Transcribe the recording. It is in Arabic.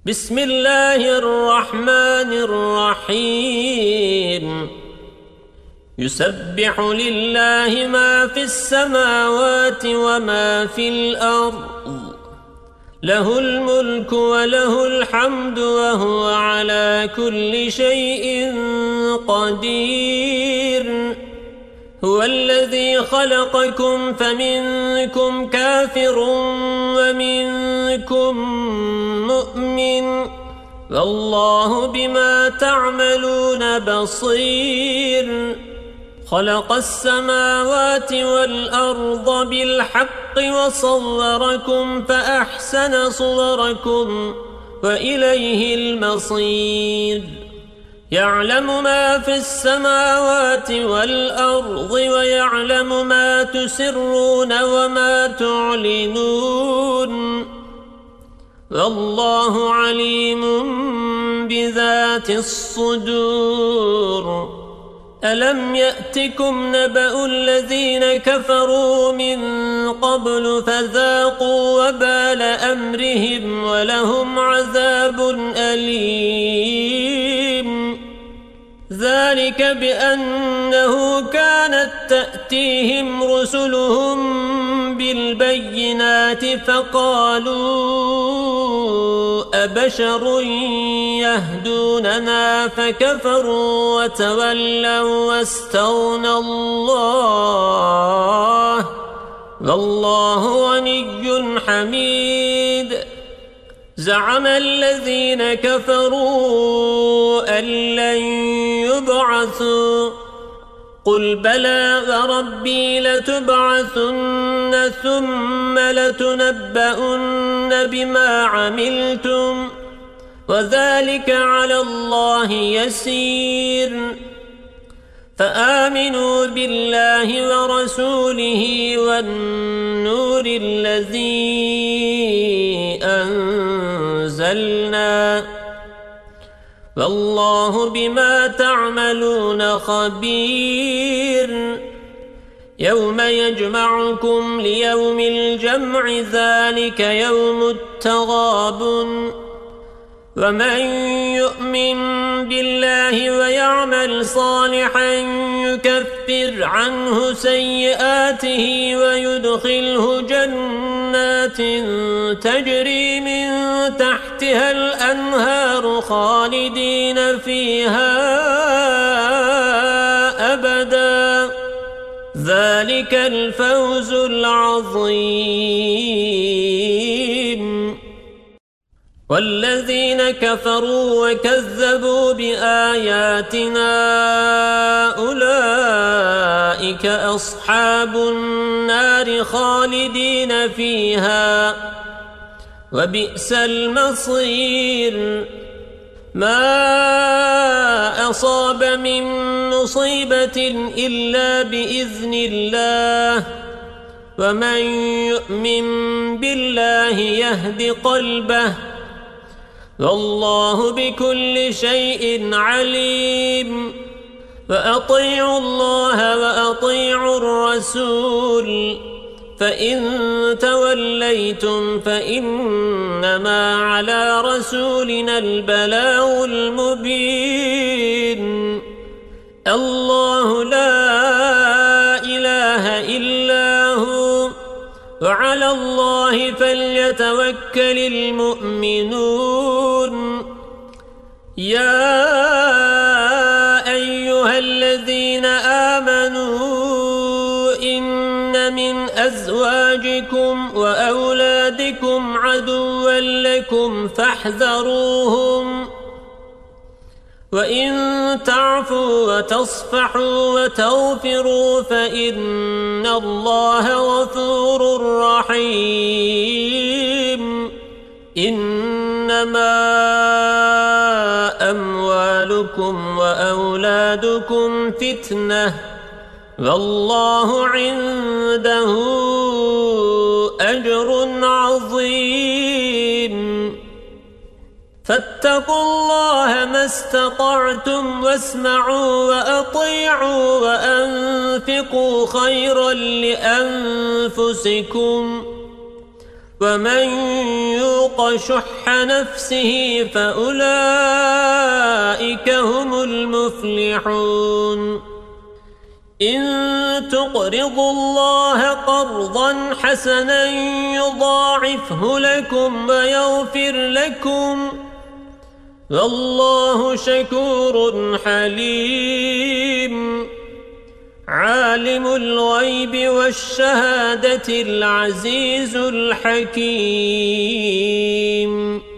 بسم الله الرحمن الرحيم يسبح لله ما في السماوات وما في الأرض له الملك وله الحمد وهو على كل شيء قدير هو الذي خلقكم فمنكم كافر ومنكم مؤمن والله بما تعملون بصير خلق السماوات والأرض بالحق وصوركم فأحسن صوركم وإليه المصير يعلم ما في السماوات والأرض ويعلم ما تسرون وما تعلنون والله عليم بذات الصدور ألم يأتكم نبأ الذين كفروا من قبل فذاقوا وبال أمرهم ولهم عذاب أليم ذلك بأنه كانت تأتيهم رسلهم بالبينات فقالوا أبشر يهدوننا فكفروا وتولوا واستغنى الله والله غني حميد زعم الذين كفروا أن لن يبعثوا قل بلى وربي لتبعثن ثم لتنبؤن بما عملتم وذلك على الله يسير فآمنوا بالله ورسوله والنور الذي أنزلنا والله بما تعملون خبير يوم يجمعكم ليوم الجمع ذلك يوم التغابن ومن يؤمن بالله ويعمل صالحا يكفر عنه سيئاته ويدخله جنات تجري من تحتها الأنهار خالدين فيها أبدا ذلك الفوز العظيم والذين كفروا وكذبوا بآياتنا أولئك أصحاب النار خالدين فيها وبئس المصير ما أصاب من مصيبة إلا بإذن الله ومن يؤمن بالله يهد قلبه والله بكل شيء عليم وأطيعوا الله وأطيعوا الرسول فإن توليتم فإنما على رسولنا البلاغ المبين الله لا إله إلا هو وعلى الله فليتوكل المؤمنون يا أيها الذين آمنوا إن من أزواجكم وأولادكم عدوا لكم فاحذروهم وإن تعفوا وتصفحوا وتغفروا فإن الله غفور رحيم إنما أموالكم وأولادكم فتنة والله عنده أجر عظيم فاتقوا الله ما استطعتم واسمعوا وأطيعوا وأنفقوا خيرا لأنفسكم ومن يوق شح نفسه فأولئك هم المفلحون إن تقرضوا الله قرضا حسنا يضاعفه لكم ويغفر لكم والله شكور حليم عالم الغيب والشهادة العزيز الحكيم